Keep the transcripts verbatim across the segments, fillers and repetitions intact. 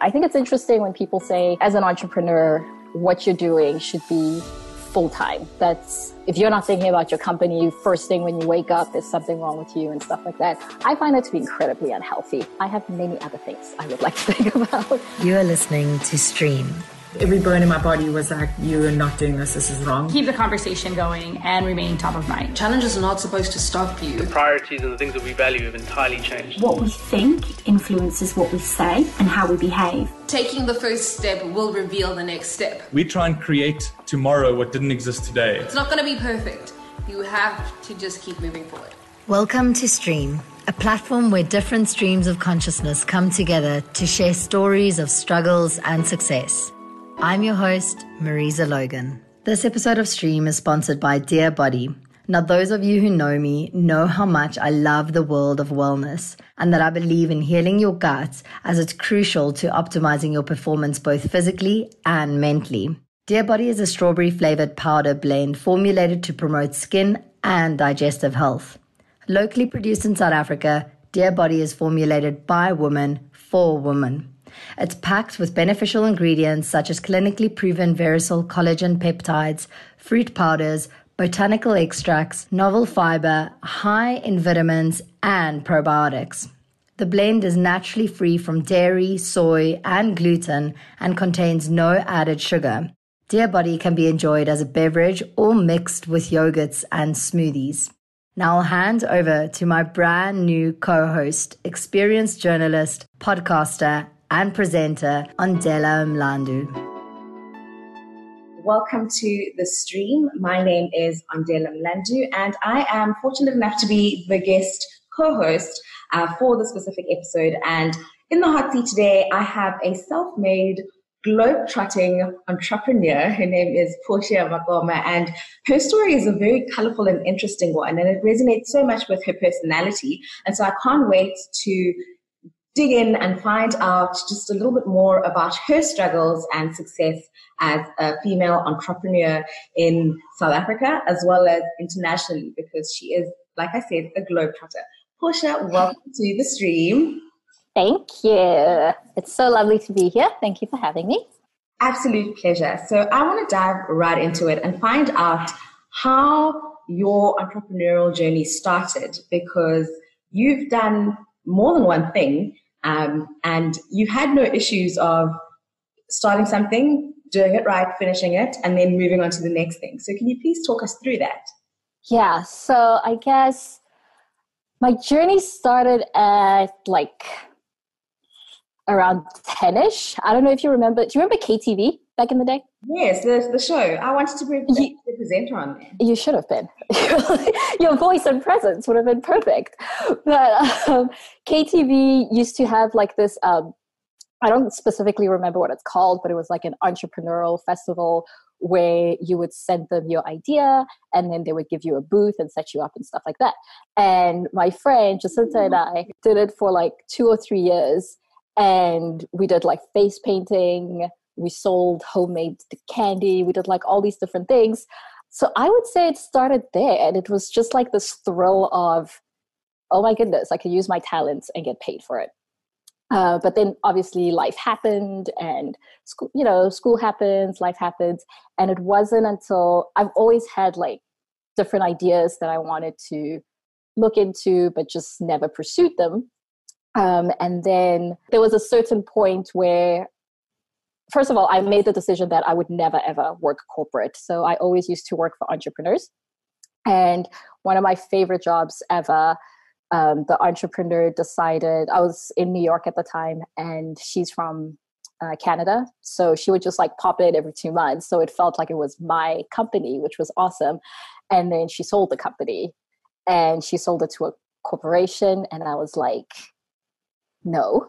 I think it's interesting when people say, as an entrepreneur, what you're doing should be full-time. That's, if you're not thinking about your company first thing when you wake up, there's something wrong with you and stuff like that. I find that to be incredibly unhealthy. I have many other things I would like to think about. You are listening to Stream. Every bone in my body was like, you are not doing this, this is wrong. Keep the conversation going and remain top of mind. Challenges are not supposed to stop you. The priorities and the things that we value have entirely changed. What we think influences what we say and how we behave. Taking the first step will reveal the next step. We try and create tomorrow what didn't exist today. It's not going to be perfect. You have to just keep moving forward. Welcome to Stream, a platform where different streams of consciousness come together to share stories of struggles and success. I'm your host, Marisa Logan. This episode of Stream is sponsored by Dear Body. Now, those of you who know me know how much I love the world of wellness and that I believe in healing your gut as it's crucial to optimizing your performance both physically and mentally. Dear Body is a strawberry-flavored powder blend formulated to promote skin and digestive health. Locally produced in South Africa, Dear Body is formulated by women for women. It's packed with beneficial ingredients such as clinically proven Verisol collagen peptides, fruit powders, botanical extracts, novel fiber, high in vitamins, and probiotics. The blend is naturally free from dairy, soy, and gluten and contains no added sugar. Dear Body can be enjoyed as a beverage or mixed with yogurts and smoothies. Now I'll hand over to my brand new co-host, experienced journalist, podcaster, and presenter, Andela Mlandu. Welcome to the stream. My name is Andela Mlandu, and I am fortunate enough to be the guest co-host uh, for the specific episode. And in the hot seat today, I have a self-made, globe-trotting entrepreneur. Her name is Portia Makoma, and her story is a very colorful and interesting one, and it resonates so much with her personality. And so I can't wait to dig in and find out just a little bit more about her struggles and success as a female entrepreneur in South Africa as well as internationally, because she is, like I said, a globetrotter. Portia, welcome to the stream. Thank you. It's so lovely to be here. Thank you for having me. Absolute pleasure. So I want to dive right into it and find out how your entrepreneurial journey started, because you've done more than one thing. Um, and you had no issues of starting something, doing it right, finishing it, and then moving on to the next thing. So can you please talk us through that? Yeah, so I guess my journey started at like around ten-ish. I don't know if you remember. Do you remember K T V back in the day? Yes, the, the show. I wanted to be you, the presenter on there. You should have been. Your voice and presence would have been perfect. But um, K T V used to have like this, um, I don't specifically remember what it's called, but it was like an entrepreneurial festival where you would send them your idea and then they would give you a booth and set you up and stuff like that. And my friend, Jacinta, and I did it for like two or three years. And we did like face painting. We sold homemade candy. We did like all these different things. So I would say it started there. And it was just like this thrill of, oh my goodness, I could use my talents and get paid for it. Uh, but then obviously life happened and school, you know, school happens, life happens. And it wasn't until I've always had like different ideas that I wanted to look into, but just never pursued them. Um, and then there was a certain point where, first of all, I made the decision that I would never, ever work corporate. So I always used to work for entrepreneurs. And one of my favorite jobs ever, um, the entrepreneur decided, I was in New York at the time, and she's from uh, Canada. So she would just like pop in every two months. So it felt like it was my company, which was awesome. And then she sold the company, and she sold it to a corporation. And I was like, no.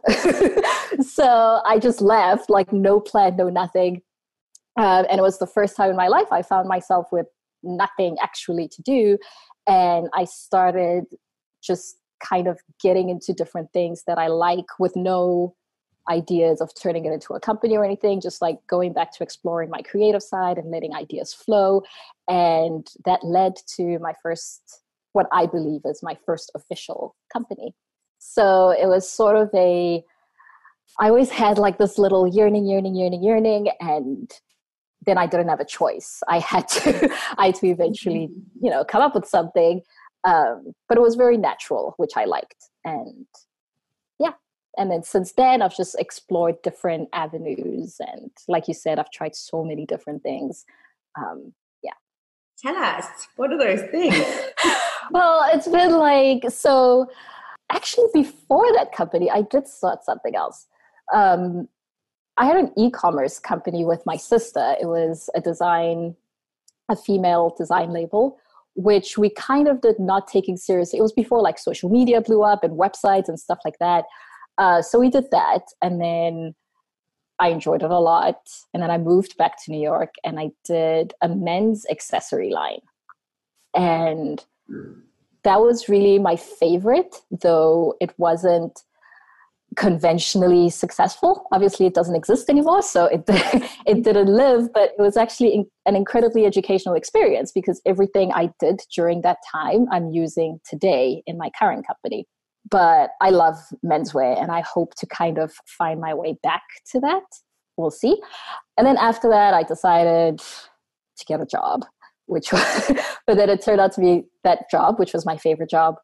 So I just left, like no plan, no nothing. Um, and it was the first time in my life I found myself with nothing actually to do. And I started just kind of getting into different things that I like with no ideas of turning it into a company or anything, just like going back to exploring my creative side and letting ideas flow. And that led to my first, what I believe is my first official company. So it was sort of a I always had like this little yearning, yearning, yearning, yearning, and then I didn't have a choice. I had to, I had to eventually, you know, come up with something. Um, but it was very natural, which I liked. And yeah. And then since then, I've just explored different avenues. And like you said, I've tried so many different things. Um, yeah. Tell us, what are those things? Well, it's been like, so actually before that company, I did start something else. Um, I had an e-commerce company with my sister. It was a design, a female design label, which we kind of did not taking seriously. It was before like social media blew up and websites and stuff like that. Uh, so we did that. And then I enjoyed it a lot. And then I moved back to New York and I did a men's accessory line. And that was really my favorite, though it wasn't conventionally successful. Obviously, it doesn't exist anymore, so it it didn't live, but it was actually in, an incredibly educational experience because everything I did during that time, I'm using today in my current company. But I love menswear, and I hope to kind of find my way back to that. We'll see. And then after that, I decided to get a job, which was, but then it turned out to be that job, which was my favorite job.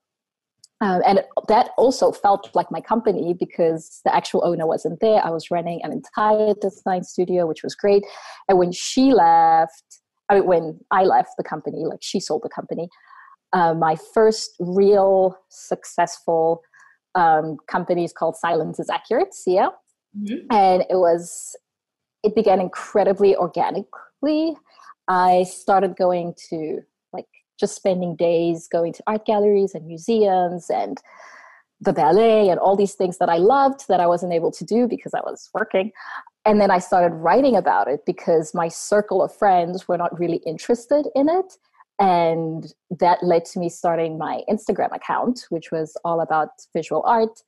Um, and it, that also felt like my company because the actual owner wasn't there. I was running an entire design studio, which was great. And when she left, I mean, when I left the company, like she sold the company, uh, my first real successful um, company is called Silence is Accurate, S I A. Mm-hmm. And it was, it began incredibly organically. I started going to like just spending days going to art galleries and museums and the ballet and all these things that I loved that I wasn't able to do because I was working. And then I started writing about it because my circle of friends were not really interested in it. And that led to me starting my Instagram account, which was all about visual art.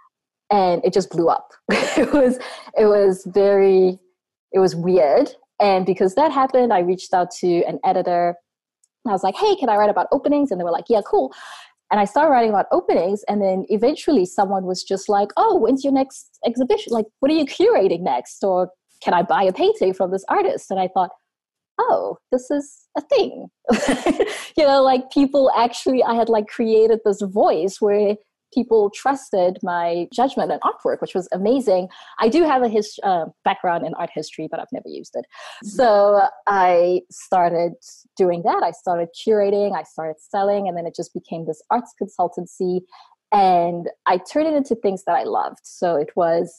And it just blew up. it was, it was very, it was weird. And because that happened, I reached out to an editor. I was like, hey, can I write about openings? And they were like, yeah, cool. And I started writing about openings. And then eventually someone was just like, oh, when's your next exhibition? Like, what are you curating next? Or can I buy a painting from this artist? And I thought, oh, this is a thing. you know, like people actually, I had like created this voice where people trusted my judgment and artwork, which was amazing. I do have a his, uh, background in art history, but I've never used it. So I started doing that. I started curating, I started selling, and then it just became this arts consultancy. And I turned it into things that I loved. So it was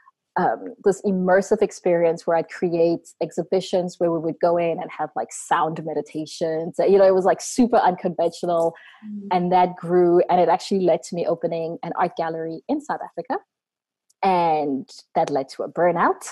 um, this immersive experience where I'd create exhibitions where we would go in and have like sound meditations. You know, it was like super unconventional. Mm. And that grew, and it actually led to me opening an art gallery in South Africa. And that led to a burnout.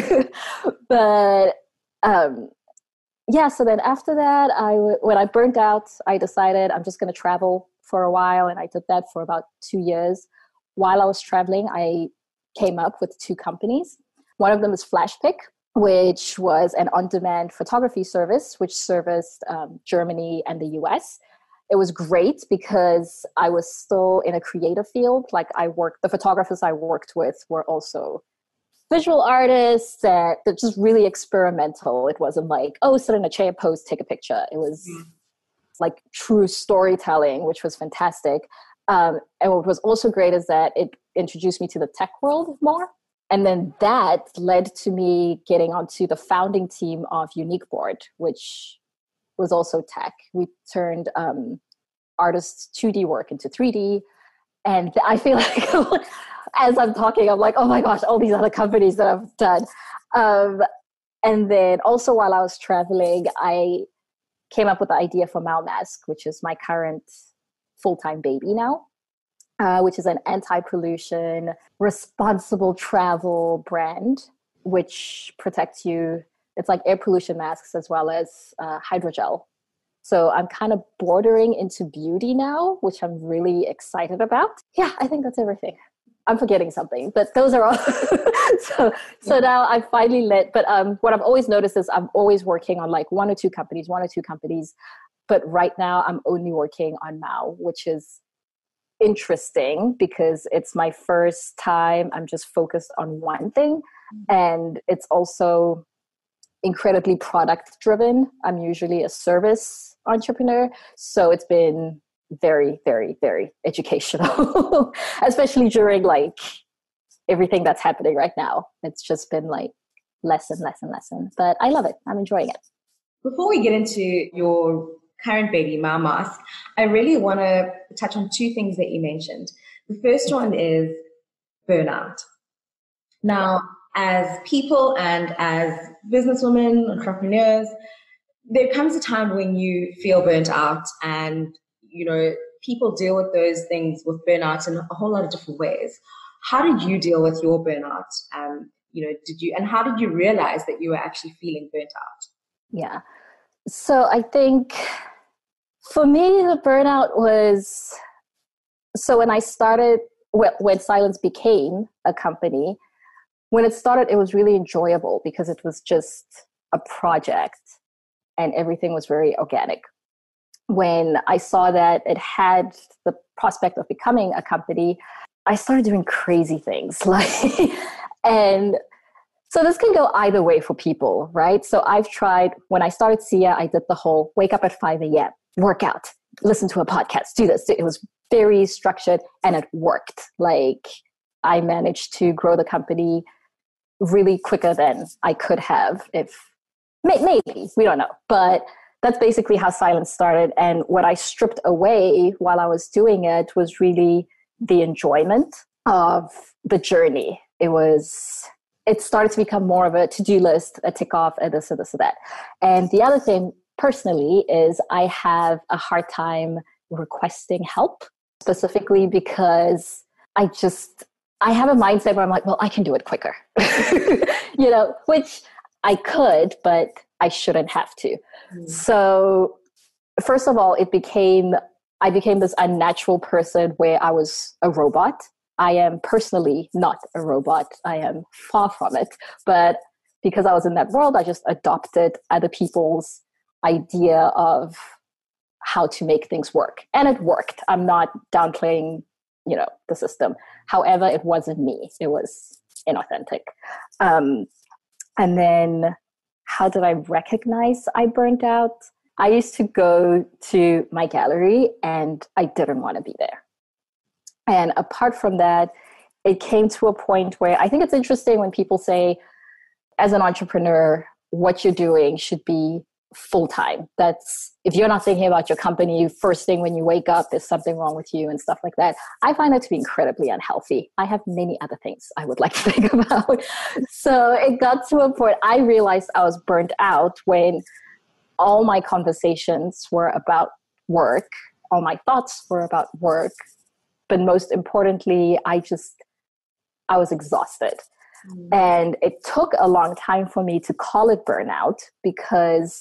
but um, yeah, so then after that, I when I burnt out, I decided I'm just going to travel for a while. And I did that for about two years. While I was traveling, I came up with two companies. One of them is FlashPic, which was an on-demand photography service, which serviced um, Germany and the U S. It was great because I was still in a creative field. Like I worked, the photographers I worked with were also visual artists and they're just really experimental. It wasn't like, oh, sit in a chair, pose, take a picture. It was mm. like true storytelling, which was fantastic. Um, and what was also great is that it introduced me to the tech world more. And then that led to me getting onto the founding team of Unique Board, which was also tech. We turned um, artists' two D work into three D. And I feel like as I'm talking, I'm like, oh my gosh, all these other companies that I've done. Um, and then also while I was traveling, I came up with the idea for Malmask, which is my current full-time baby now, uh, which is an anti-pollution, responsible travel brand, which protects you. It's like air pollution masks as well as uh, hydrogel. So I'm kind of bordering into beauty now, which I'm really excited about. Yeah, I think that's everything. I'm forgetting something, but those are all. so so now I finally let, but um, what I've always noticed is I'm always working on like one or two companies, one or two companies. But right now I'm only working on Mao, which is interesting because it's my first time. I'm just focused on one thing. And it's also incredibly product driven. I'm usually a service entrepreneur. So it's been very, very, very educational, especially during like everything that's happening right now. It's just been like lesson, lesson, lesson. But I love it. I'm enjoying it. Before we get into your current baby, Mamask, I really want to touch on two things that you mentioned. The first one is burnout. Now, as people and as businesswomen, entrepreneurs, there comes a time when you feel burnt out, and, you know, people deal with those things with burnout in a whole lot of different ways. How did you deal with your burnout? Um, you know, did you, and how did you realize that you were actually feeling burnt out? Yeah. So I think for me, the burnout was, so when I started, when Silence became a company, when it started, it was really enjoyable because it was just a project and everything was very organic. When I saw that it had the prospect of becoming a company, I started doing crazy things. Like, and so this can go either way for people, right? So I've tried, when I started Sia, I did the whole wake up at five a.m., work out, listen to a podcast, do this. It was very structured and it worked. Like, I managed to grow the company really quicker than I could have if, maybe, we don't know. But that's basically how Silence started. And what I stripped away while I was doing it was really the enjoyment of the journey. It was, it started to become more of a to-do list, a tick off, a this, a this, a that. And the other thing personally is I have a hard time requesting help, specifically because I just, I have a mindset where I'm like, well, I can do it quicker, you know, which I could, but I shouldn't have to. Mm. So first of all, it became, I became this unnatural person where I was a robot. I am personally not a robot. I am far from it. But because I was in that world, I just adopted other people's idea of how to make things work. And it worked. I'm not downplaying, you know, the system. However, it wasn't me. It was inauthentic. Um, and then how did I recognize I burnt out? I used to go to my gallery and I didn't want to be there. And apart from that, it came to a point where I think it's interesting when people say, as an entrepreneur, what you're doing should be full-time. That's, if you're not thinking about your company, first thing when you wake up, there's something wrong with you and stuff like that. I find that to be incredibly unhealthy. I have many other things I would like to think about. So it got to a point, I realized I was burnt out when all my conversations were about work, all my thoughts were about work, but most importantly, I just, I was exhausted. Mm. And it took a long time for me to call it burnout because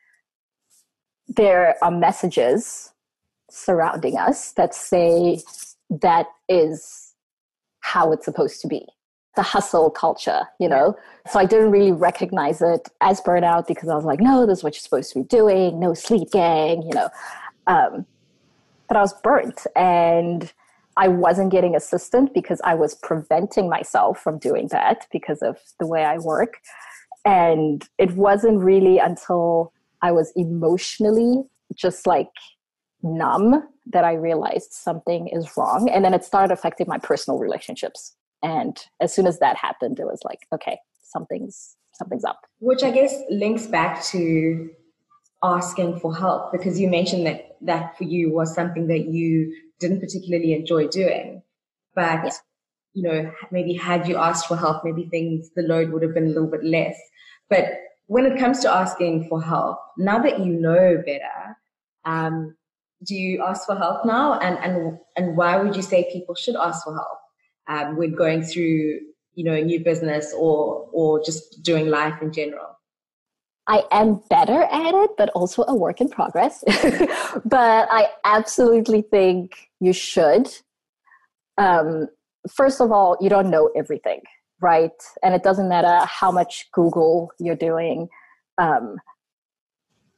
there are messages surrounding us that say that is how it's supposed to be. The hustle culture, you know? So I didn't really recognize it as burnout because I was like, no, this is what you're supposed to be doing. No sleep, gang, you know? Um, but I was burnt and I wasn't getting assistance because I was preventing myself from doing that because of the way I work. And it wasn't really until I was emotionally just like numb that I realized something is wrong. And then it started affecting my personal relationships. And as soon as that happened, it was like, okay, something's something's up. Which I guess links back to asking for help, because you mentioned that that for you was something that you didn't particularly enjoy doing. But, yeah. you know, maybe had you asked for help, maybe things, the load would have been a little bit less. But when it comes to asking for help, now that you know better, um, do you ask for help now? And, and, and why would you say people should ask for help um, when going through, you know, a new business or, or just doing life in general? I am better at it, but also a work in progress. But I absolutely think you should. Um, first of all, you don't know everything, right? And it doesn't matter how much Google you're doing. Um,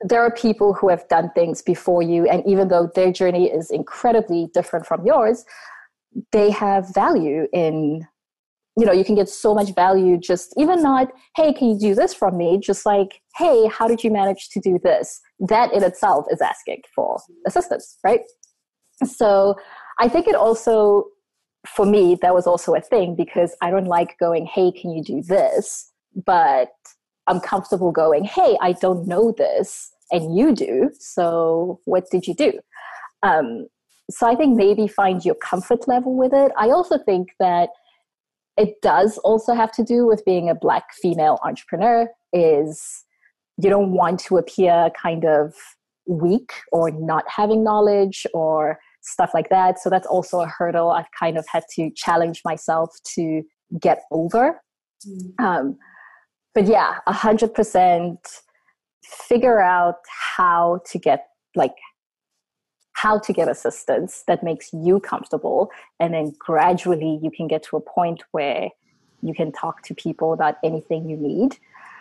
there are people who have done things before you, and even though their journey is incredibly different from yours, they have value in, you know, you can get so much value just even not, hey, can you do this from me? Just like, hey, how did you manage to do this? That in itself is asking for assistance, right? So I think it also, for me, that was also a thing, because I don't like going, hey, can you do this? But I'm comfortable going, hey, I don't know this, and you do. So what did you do? Um, so I think maybe find your comfort level with it. I also think that it does also have to do with being a Black female entrepreneur, is you don't want to appear kind of weak or not having knowledge or stuff like that. So that's also a hurdle I've kind of had to challenge myself to get over. Mm. Um, but yeah, a hundred percent figure out how to get like how to get assistance that makes you comfortable. And then gradually you can get to a point where you can talk to people about anything you need.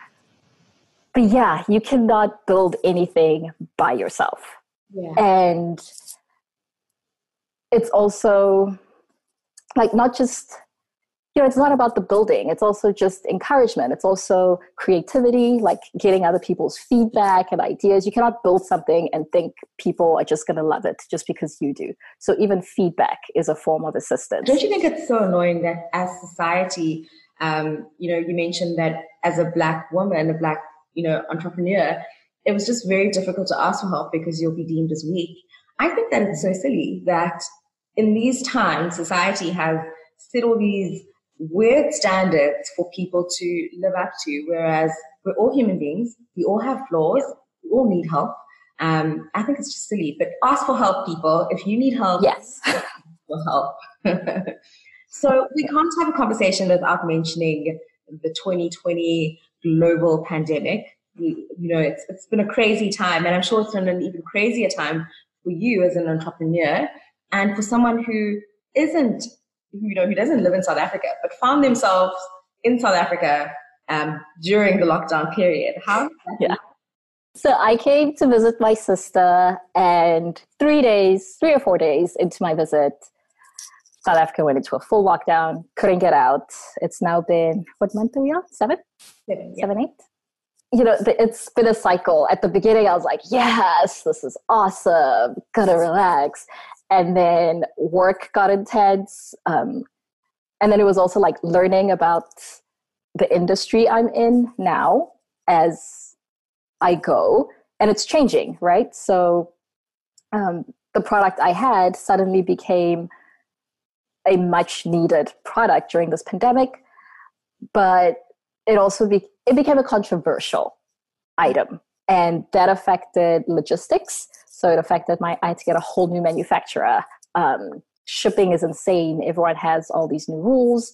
But yeah, you cannot build anything by yourself. Yeah. And it's also like not just, you know, it's not about the building. It's also just encouragement. It's also creativity, like getting other people's feedback and ideas. You cannot build something and think people are just going to love it just because you do. So even feedback is a form of assistance. Don't you think it's so annoying that as society, um, you know, you mentioned that as a Black woman, a Black, you know, entrepreneur, it was just very difficult to ask for help because you'll be deemed as weak. I think that it's so silly that in these times, society has set all these weird standards for people to live up to, whereas we're all human beings. We all have flaws. We all need help. Um, I think it's just silly, but ask for help, people. If you need help, yes, ask for help. So we can't have a conversation without mentioning the twenty twenty global pandemic. We, you know, it's it's been a crazy time, and I'm sure it's been an even crazier time for you as an entrepreneur and for someone who isn't, you know, who doesn't live in South Africa, but found themselves in South Africa um, during the lockdown period. How? Yeah. So I came to visit my sister, and three days, three or four days into my visit, South Africa went into a full lockdown, couldn't get out. It's now been, what month are we on? Seven? Seven, yeah. Seven, eight? You know, it's been a cycle. At the beginning, I was like, yes, this is awesome, gotta relax. And then work got intense. Um, and then it was also like learning about the industry I'm in now as I go. And it's changing, right? So um, the product I had suddenly became a much needed product during this pandemic. But it also be, it became a controversial item. And that affected logistics. So it affected my, I had to get a whole new manufacturer. Um, shipping is insane. Everyone has all these new rules.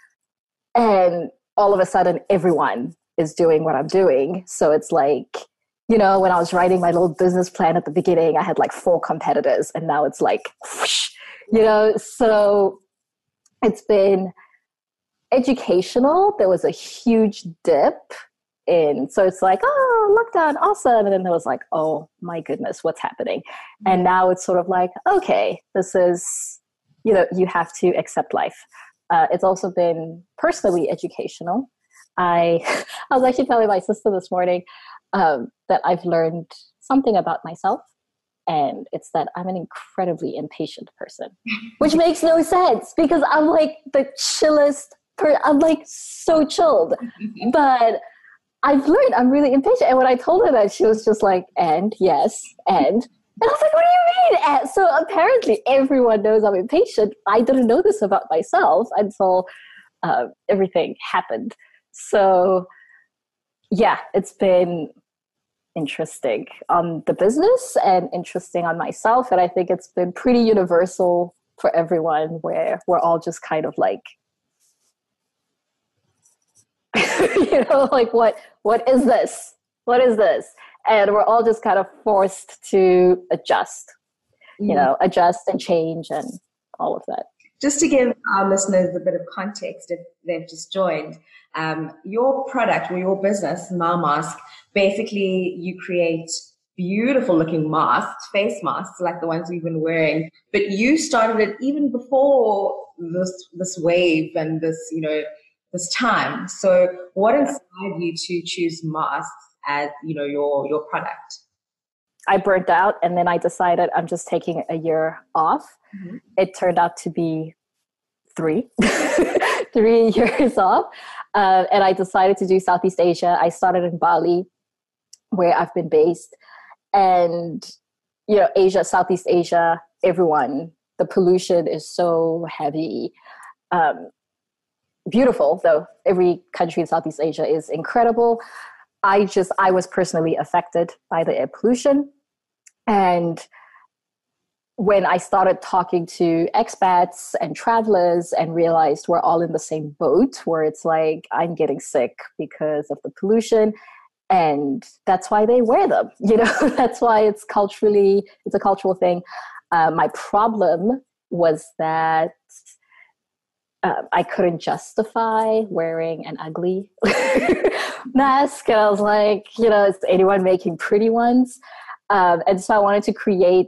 And all of a sudden, everyone is doing what I'm doing. So it's like, you know, when I was writing my little business plan at the beginning, I had like four competitors. And now it's like, whoosh, you know, so it's been educational. There was a huge dip in, so it's like, oh, lockdown, awesome. And then there was like, oh my goodness, what's happening? And now it's sort of like, okay, this is, you know, you have to accept life. Uh, it's also been personally educational. I, I was actually telling my sister this morning um, that I've learned something about myself. And it's that I'm an incredibly impatient person, which makes no sense because I'm like the chillest per- I'm like so chilled. But I've learned I'm really impatient. And when I told her that, she was just like, and yes, and. And I was like, what do you mean? And so apparently everyone knows I'm impatient. I didn't know this about myself until uh, everything happened. So yeah, it's been interesting on the business and interesting on myself. And I think it's been pretty universal for everyone where we're all just kind of like, you know, like what, what is this? What is this? And we're all just kind of forced to adjust, you mm. know, adjust and change and all of that. Just to give our listeners a bit of context, if they've just joined, um, your product or your business, MauMask, basically you create beautiful looking masks, face masks, like the ones we've been wearing. But you started it even before this this wave and this, you know, this time. So what inspired you to choose masks as, you know, your your product? I burnt out, and then I decided I'm just taking a year off. Mm-hmm. It turned out to be three, three years off. Uh, and I decided to do Southeast Asia. I started in Bali, where I've been based. And, you know, Asia, Southeast Asia, everyone, the pollution is so heavy. Um, beautiful, though. Every country in Southeast Asia is incredible. I just, I was personally affected by the air pollution. And when I started talking to expats and travelers and realized we're all in the same boat, where it's like, I'm getting sick because of the pollution. And that's why they wear them. You know, that's why it's culturally, it's a cultural thing. Uh, my problem was that uh, I couldn't justify wearing an ugly mask. And I was like, you know, is anyone making pretty ones? Um, and so I wanted to create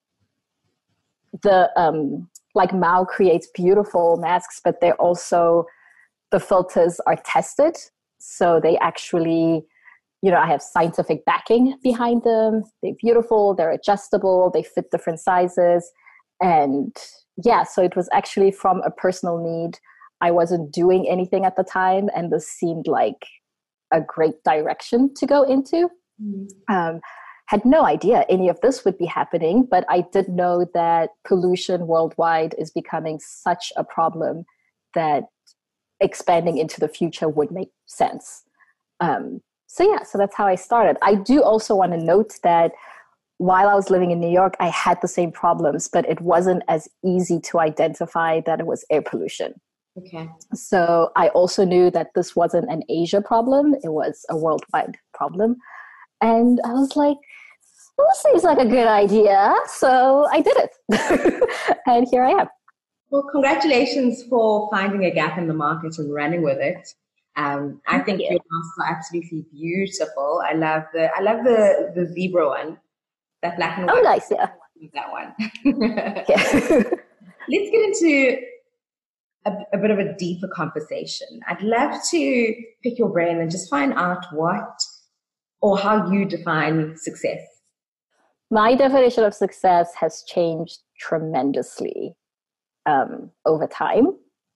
the, um, like Mao creates beautiful masks, but they're also, the filters are tested. So they actually, you know, I have scientific backing behind them. They're beautiful, they're adjustable, they fit different sizes. And yeah, so it was actually from a personal need. I wasn't doing anything at the time, and this seemed like a great direction to go into. Mm-hmm. Um, had no idea any of this would be happening, but I did know that pollution worldwide is becoming such a problem that expanding into the future would make sense. Um, so yeah, so that's how I started. I do also want to note that while I was living in New York, I had the same problems, but it wasn't as easy to identify that it was air pollution. Okay. So I also knew that this wasn't an Asia problem, it was a worldwide problem. And I was like, well, this seems like a good idea. So I did it. And here I am. Well, congratulations for finding a gap in the market and running with it. Um, I think your masks are absolutely beautiful. I love the I love the, the zebra one. That black and white. Oh, nice, yeah. That one. Yeah. Let's get into a, a bit of a deeper conversation. I'd love to pick your brain and just find out what or how you define success. My definition of success has changed tremendously um, over time.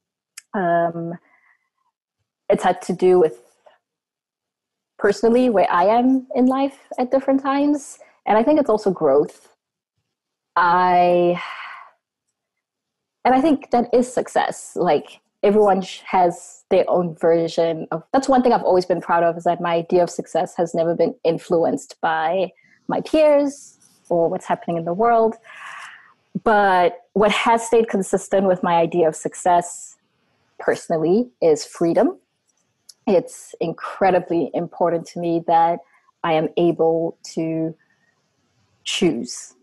Um, it's had to do with personally where I am in life at different times. And I think it's also growth. I, and I think that is success. Like everyone has their own version of, that's one thing I've always been proud of, is that my idea of success has never been influenced by my peers or what's happening in the world. But what has stayed consistent with my idea of success personally is freedom. It's incredibly important to me that I am able to choose.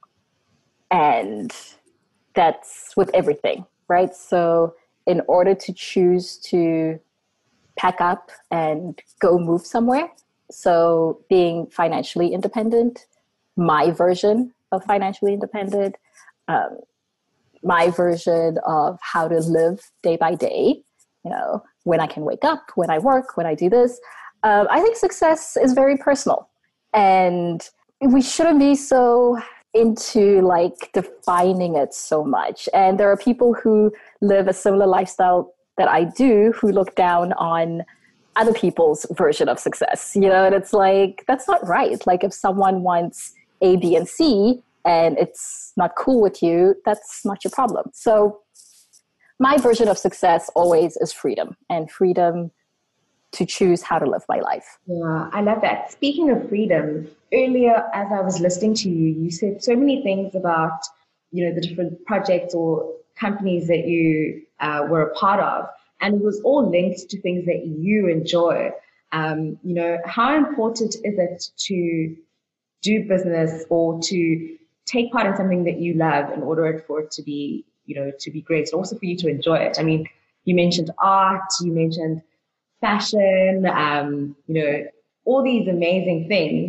And that's with everything, right? So in order to choose to pack up and go move somewhere, so being financially independent, my version of financially independent, um, my version of how to live day by day, you know, when I can wake up, when I work, when I do this. Uh, I think success is very personal. And we shouldn't be so into like defining it so much. And there are people who live a similar lifestyle that I do who look down on other people's version of success, you know, and it's like, that's not right. Like if someone wants A, B, and C and it's not cool with you, that's not your problem. So my version of success always is freedom, and freedom to choose how to live my life. Yeah, I love that. Speaking of freedom, earlier as I was listening to you, you said so many things about, you know, the different projects or companies that you uh, were a part of, and it was all linked to things that you enjoy. Um, you know, how important is it to do business or to take part in something that you love in order for it to be, you know, to be great, and also for you to enjoy it? I mean, you mentioned art, you mentioned fashion, um, you know, all these amazing things.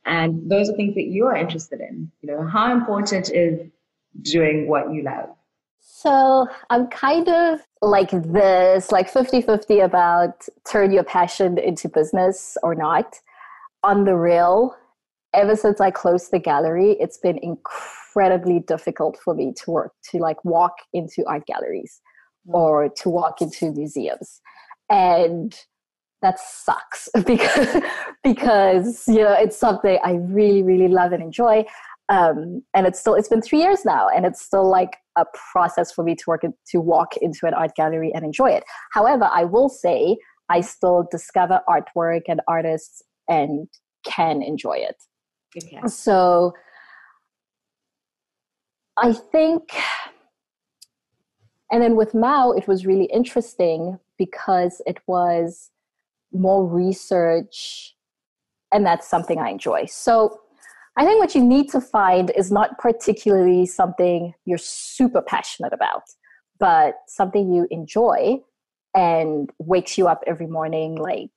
And those are things that you are interested in. You know, how important is doing what you love? So I'm kind of like this, like fifty-fifty about turn your passion into business or not. On the real, ever since I closed the gallery, it's been incredibly difficult for me to work, to like walk into art galleries or to walk into museums. And that sucks because, because, you know, it's something I really, really love and enjoy. Um, and it's still, it's been three years now, and it's still like a process for me to work, in, to walk into an art gallery and enjoy it. However, I will say I still discover artwork and artists and can enjoy it. Okay. So I think, and then with Mao, it was really interesting because it was more research, and that's something I enjoy. So I think what you need to find is not particularly something you're super passionate about, but something you enjoy and wakes you up every morning like,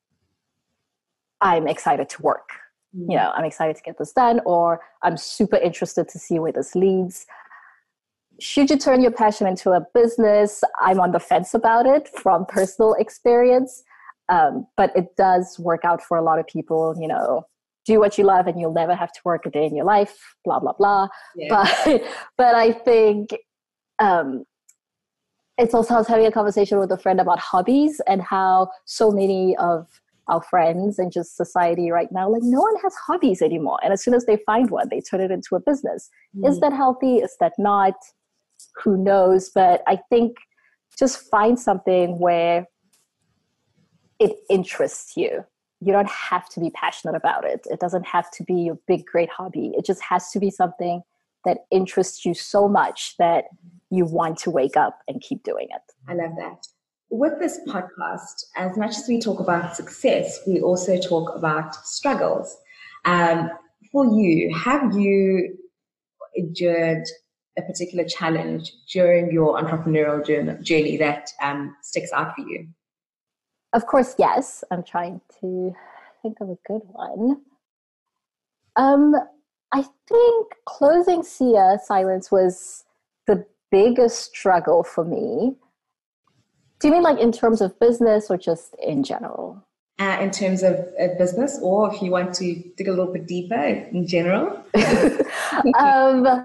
I'm excited to work. Mm-hmm. You know, I'm excited to get this done, or I'm super interested to see where this leads. Should you turn your passion into a business? I'm on the fence about it from personal experience, um, but it does work out for a lot of people. You know, do what you love and you'll never have to work a day in your life, blah, blah, blah. Yeah. But, but I think um, it's also, I was having a conversation with a friend about hobbies and how so many of our friends and just society right now, like no one has hobbies anymore. And as soon as they find one, they turn it into a business. Mm. Is that healthy? Is that not? Who knows? But I think just find something where it interests you. You don't have to be passionate about it. It doesn't have to be your big, great hobby. It just has to be something that interests you so much that you want to wake up and keep doing it. I love that. With this podcast, as much as we talk about success, we also talk about struggles. Um, for you, have you endured a particular challenge during your entrepreneurial journey that um, sticks out for you? Of course, yes. I'm trying to think of a good one. Um, I think closing Sia Silence was the biggest struggle for me. Do you mean like in terms of business or just in general? Uh, in terms of uh, business, or if you want to dig a little bit deeper in general? um,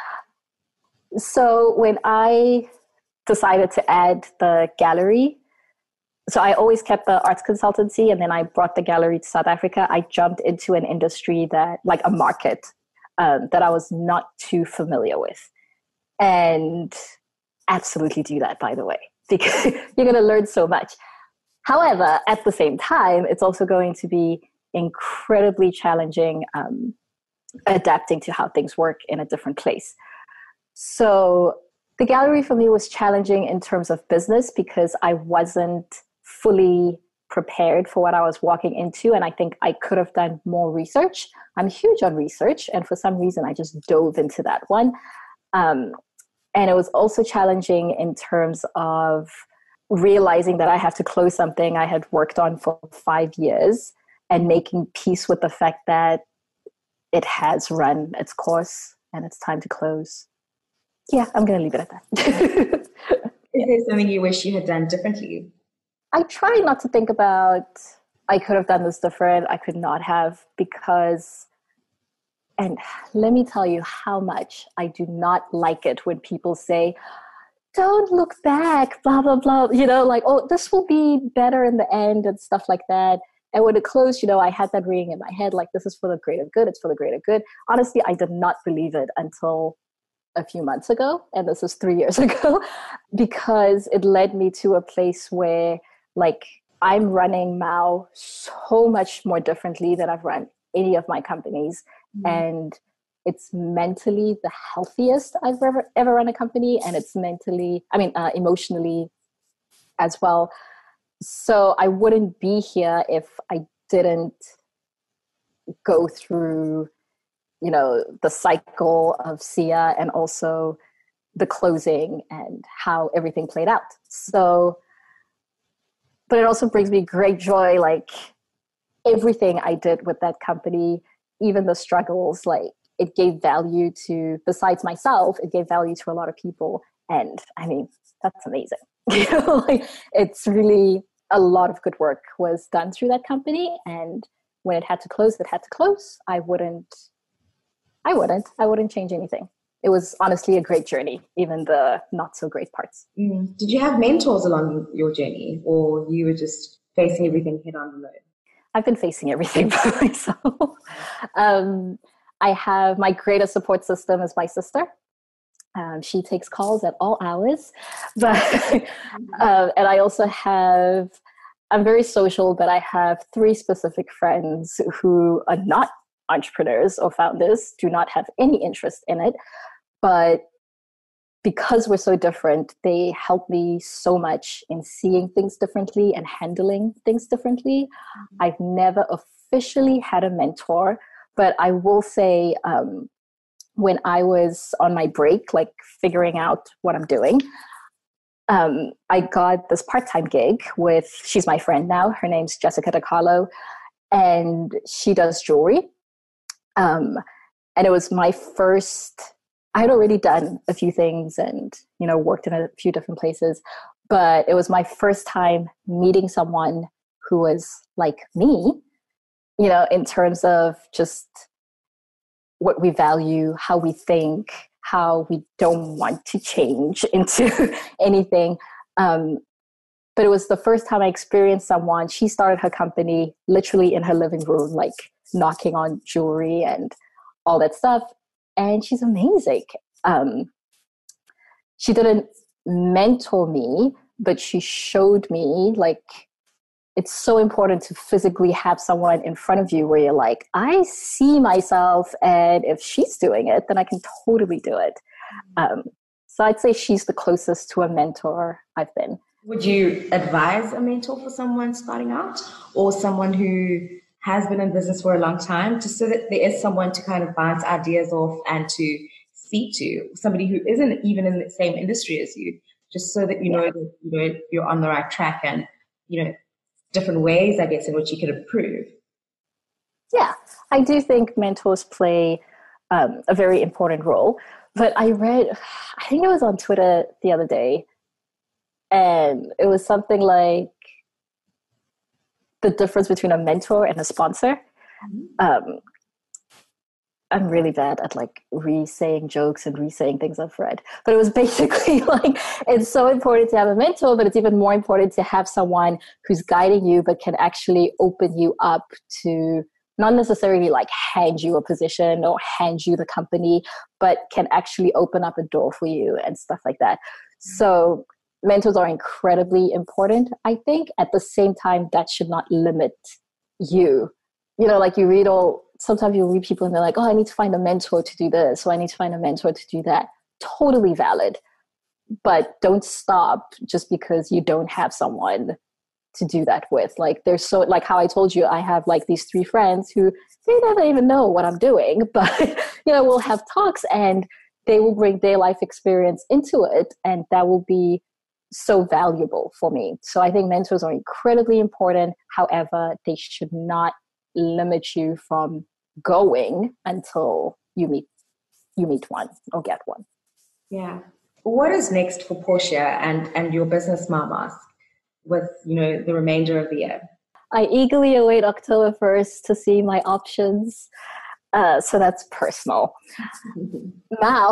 so when I decided to add the gallery, so I always kept the arts consultancy, and then I brought the gallery to South Africa. I jumped into an industry that, like a market um, that I was not too familiar with. And absolutely do that, by the way, because you're going to learn so much. However, at the same time, it's also going to be incredibly challenging um, adapting to how things work in a different place. So the gallery for me was challenging in terms of business because I wasn't fully prepared for what I was walking into. And I think I could have done more research. I'm huge on research. And for some reason, I just dove into that one. Um, and it was also challenging in terms of realizing that I have to close something I had worked on for five years and making peace with the fact that it has run its course and it's time to close. Yeah, I'm going to leave it at that. Is there something you wish you had done differently? I try not to think about, I could have done this different, I could not have, because, and let me tell you how much I do not like it when people say, don't look back, blah, blah, blah, you know, like, oh, this will be better in the end and stuff like that. And when it closed, you know, I had that ringing in my head, like, this is for the greater good, it's for the greater good. Honestly, I did not believe it until a few months ago, and this is three years ago, because it led me to a place where, like, I'm running Mao so much more differently than I've run any of my companies. Mm-hmm. And it's mentally the healthiest I've ever, ever run a company. And it's mentally, I mean, uh, emotionally as well. So I wouldn't be here if I didn't go through, you know, the cycle of Sia and also the closing and how everything played out. So, but it also brings me great joy. Like, everything I did with that company even the struggles, like it gave value to, besides myself, it gave value to a lot of people. And I mean, that's amazing. You know, like it's really a lot of good work was done through that company. And when it had to close, it had to close. I wouldn't, I wouldn't, I wouldn't change anything. It was honestly a great journey, even the not so great parts. Mm. Did you have mentors along your journey, or you were just facing everything head on alone? I've been facing everything by myself. um, I have my greatest support system is my sister. Um, she takes calls at all hours, but uh, and I also have. I'm very social, but I have three specific friends who are not entrepreneurs or founders, do not have any interest in it, but because we're so different, they help me so much in seeing things differently and handling things differently. Mm-hmm. I've never officially had a mentor, but I will say um, when I was on my break, like figuring out what I'm doing, um, I got this part-time gig with, she's my friend now, her name's Jessica DiCarlo, and she does jewelry. Um, and it was my first, I had already done a few things and, you know, worked in a few different places, but it was my first time meeting someone who was like me, you know, in terms of just what we value, how we think, how we don't want to change into anything. Um, but it was the first time I experienced someone. She started her company literally in her living room, like knocking on jewelry and all that stuff. And she's amazing. Um, she didn't mentor me, but she showed me, like, it's so important to physically have someone in front of you where you're like, I see myself, and if she's doing it, then I can totally do it. Um, so I'd say she's the closest to a mentor I've been. Would you advise a mentor for someone starting out, or someone who has been in business for a long time, just so that there is someone to kind of bounce ideas off and to speak to, somebody who isn't even in the same industry as you, just so that you know that you know you're on the right track, and you know different ways, I guess, in which you could improve? Yeah, I do think mentors play um, a very important role. But I read, I think it was on Twitter the other day, and it was something like the difference between a mentor and a sponsor. Um, I'm really bad at like re-saying jokes and re-saying things I've read. But it was basically like, it's so important to have a mentor, but it's even more important to have someone who's guiding you, but can actually open you up to not necessarily like hand you a position or hand you the company, but can actually open up a door for you and stuff like that. So mentors are incredibly important, I think. At the same time, that should not limit you. You know, like you read all, sometimes you read people and they're like, oh, I need to find a mentor to do this, or I need to find a mentor to do that. Totally valid. But don't stop just because you don't have someone to do that with. Like there's so, like how I told you, I have like these three friends who they never even know what I'm doing, but you know, we'll have talks and they will bring their life experience into it, and that will be so valuable for me. So I think mentors are incredibly important. However, they should not limit you from going until you meet you meet one or get one. Yeah. What is next for Portia and and your business, Mamas, with you know the remainder of the year? I eagerly await October first to see my options. Uh, so that's personal. Now,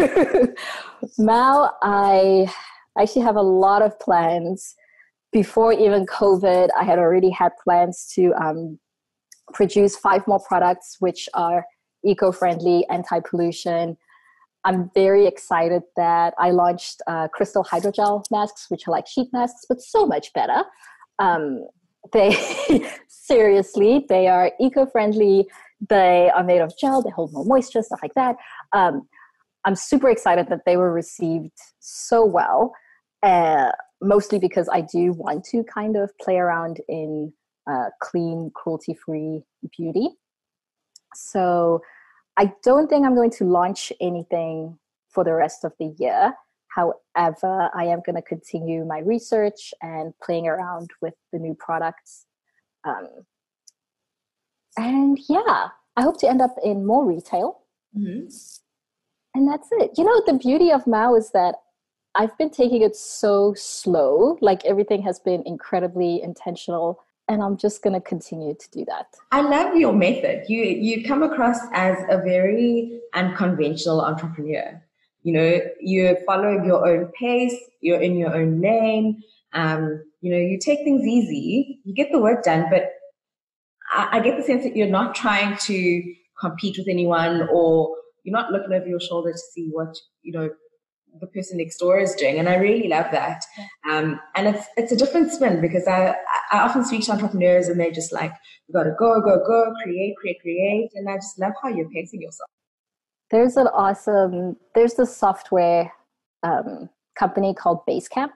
now I actually have a lot of plans. Before even COVID, I had already had plans to um, produce five more products which are eco-friendly, anti-pollution. I'm very excited that I launched uh, crystal hydrogel masks, which are like sheet masks, but so much better. Um, they seriously, they are eco-friendly. They are made of gel. They hold more moisture, stuff like that. Um, I'm super excited that they were received so well, uh, mostly because I do want to kind of play around in uh, clean, cruelty-free beauty. So I don't think I'm going to launch anything for the rest of the year. However, I am going to continue my research and playing around with the new products. Um, and yeah, I hope to end up in more retail. Mm-hmm. And that's it. You know, the beauty of Mao is that I've been taking it so slow. Like everything has been incredibly intentional. And I'm just going to continue to do that. I love your method. You you come across as a very unconventional entrepreneur. You know, you follow your own pace. You're in your own lane. Um, you know, you take things easy. You get the work done. But I, I get the sense that you're not trying to compete with anyone, or you're not looking over your shoulder to see what, you know, the person next door is doing. And I really love that. Um, and it's it's a different spin, because I, I often speak to entrepreneurs and they're just like, you got to go, go, go, create, create, create. And I just love how you're pacing yourself. There's an awesome, there's this software um, company called Basecamp.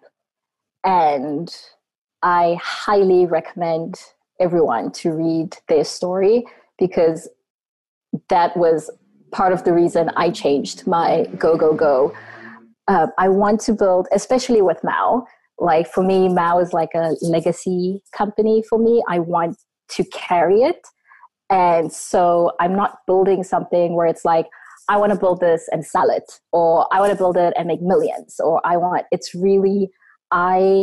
And I highly recommend everyone to read their story, because that was part of the reason I changed my go, go, go. Uh, I want to build, especially with Mao, like for me, Mao is like a legacy company for me. I want to carry it. And so I'm not building something where it's like, I want to build this and sell it, or I want to build it and make millions, or I want, it's really, I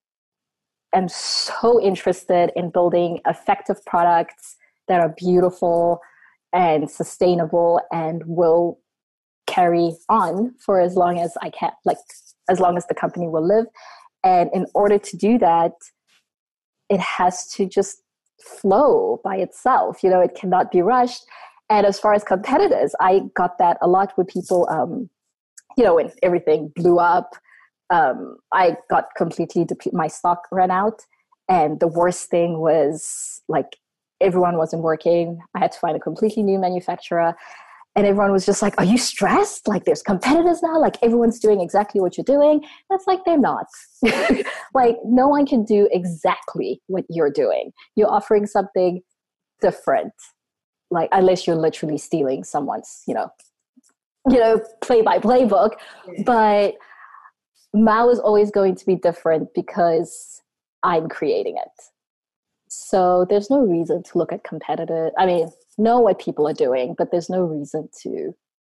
am so interested in building effective products that are beautiful and sustainable and will carry on for as long as I can, like as long as the company will live. And in order to do that, it has to just flow by itself. You know, it cannot be rushed. And as far as competitors, I got that a lot with people, um, you know, when everything blew up, um, I got completely, dep- my stock ran out. And the worst thing was like everyone wasn't working. I had to find a completely new manufacturer. And everyone was just like, are you stressed? Like there's competitors now, like everyone's doing exactly what you're doing. That's like, they're not. Like no one can do exactly what you're doing. You're offering something different, like unless you're literally stealing someone's, you know, you know, play by play book. Yeah. But Mao is always going to be different because I'm creating it. So there's no reason to look at competitors. I mean, know what people are doing, but there's no reason to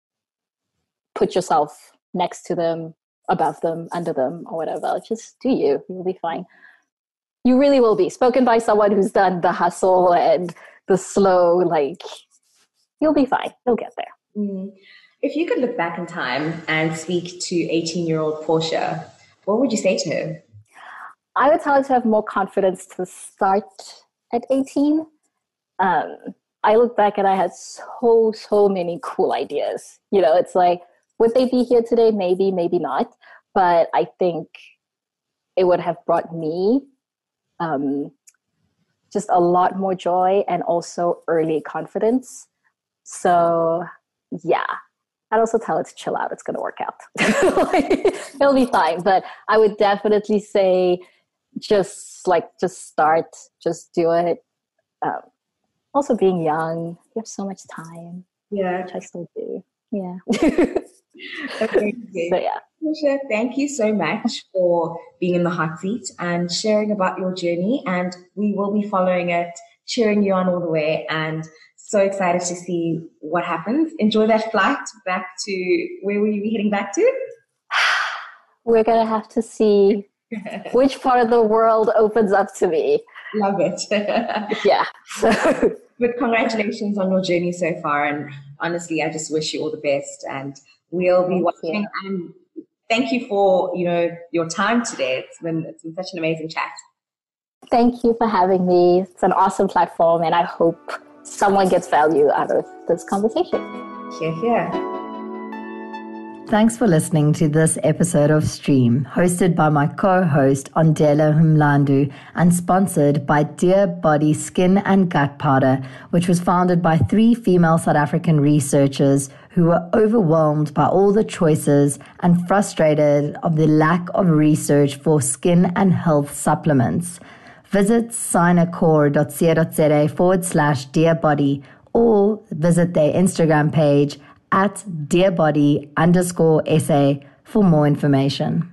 put yourself next to them, above them, under them, or whatever. Just do you. You'll be fine. You really will be. Spoken by someone who's done the hustle and the slow, like, you'll be fine. You'll get there. Mm. If you could look back in time and speak to eighteen-year-old Portia, what would you say to her? I would tell her to have more confidence to start at eighteen. Um, I look back and I had so, so many cool ideas. You know, it's like, would they be here today? Maybe, maybe not. But I think it would have brought me um, just a lot more joy and also early confidence. So, yeah. I'd also tell her to chill out. It's going to work out. Like, it'll be fine. But I would definitely say just like, just start, just do it. Um, also being young, you have so much time. Yeah. Which I still do. Yeah. Okay. So yeah. Portia, thank you so much for being in the hot seat and sharing about your journey. And we will be following it, cheering you on all the way, and so excited to see what happens. Enjoy that flight back to, where will you be heading back to? We're going to have to see which part of the world opens up to me. Love it. Yeah. But congratulations on your journey so far. And honestly, I just wish you all the best. And we'll be Thank watching. You. And thank you for, you know, your time today. It's been, it's been such an amazing chat. Thank you for having me. It's an awesome platform, and I hope someone gets value out of this conversation. Hear, hear. Thanks for listening to this episode of Stream, hosted by my co-host Andela Humlandu and sponsored by Dear Body Skin and Gut Powder, which was founded by three female South African researchers who were overwhelmed by all the choices and frustrated of the lack of research for skin and health supplements. Visit signacor.co.za forward slash dearbody or visit their Instagram page at dearbody underscore SA for more information.